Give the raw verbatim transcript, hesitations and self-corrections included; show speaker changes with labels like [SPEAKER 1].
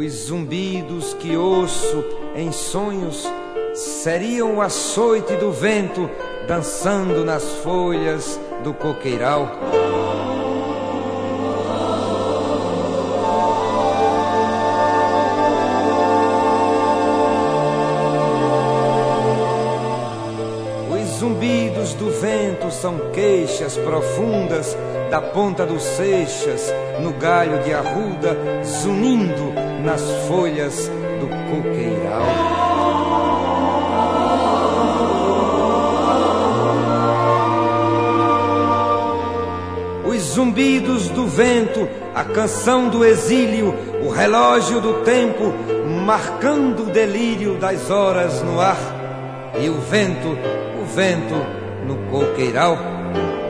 [SPEAKER 1] Os zumbidos que ouço em sonhos seriam o açoite do vento dançando nas folhas do coqueiral. Os zumbidos do vento são queixas profundas da ponta dos seixas no galho de arruda, zunindo nas folhas do coqueiral. Os zumbidos do vento, a canção do exílio, o relógio do tempo, marcando o delírio das horas no ar. E o vento, o vento no coqueiral.